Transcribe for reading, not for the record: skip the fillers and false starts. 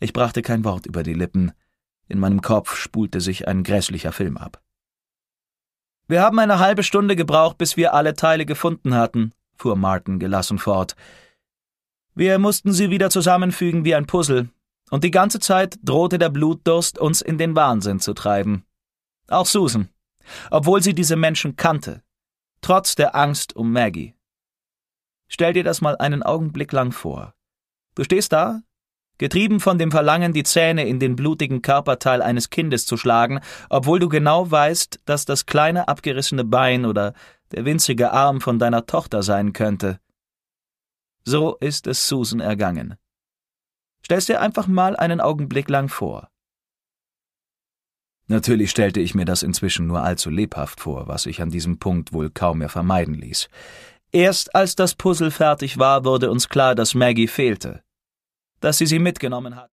Ich brachte kein Wort über die Lippen. In meinem Kopf spulte sich ein grässlicher Film ab. »Wir haben eine halbe Stunde gebraucht, bis wir alle Teile gefunden hatten«, fuhr Martin gelassen fort. »Wir mussten sie wieder zusammenfügen wie ein Puzzle, und die ganze Zeit drohte der Blutdurst, uns in den Wahnsinn zu treiben. Auch Susan, obwohl sie diese Menschen kannte, trotz der Angst um Maggie. Stell dir das mal einen Augenblick lang vor. Du stehst da, getrieben von dem Verlangen, die Zähne in den blutigen Körperteil eines Kindes zu schlagen, obwohl du genau weißt, dass das kleine abgerissene Bein oder der winzige Arm von deiner Tochter sein könnte. So ist es Susan ergangen. Stell's dir einfach mal einen Augenblick lang vor.« Natürlich stellte ich mir das inzwischen nur allzu lebhaft vor, was sich an diesem Punkt wohl kaum mehr vermeiden ließ. Erst als das Puzzle fertig war, wurde uns klar, dass Maggie fehlte, dass sie mitgenommen hat.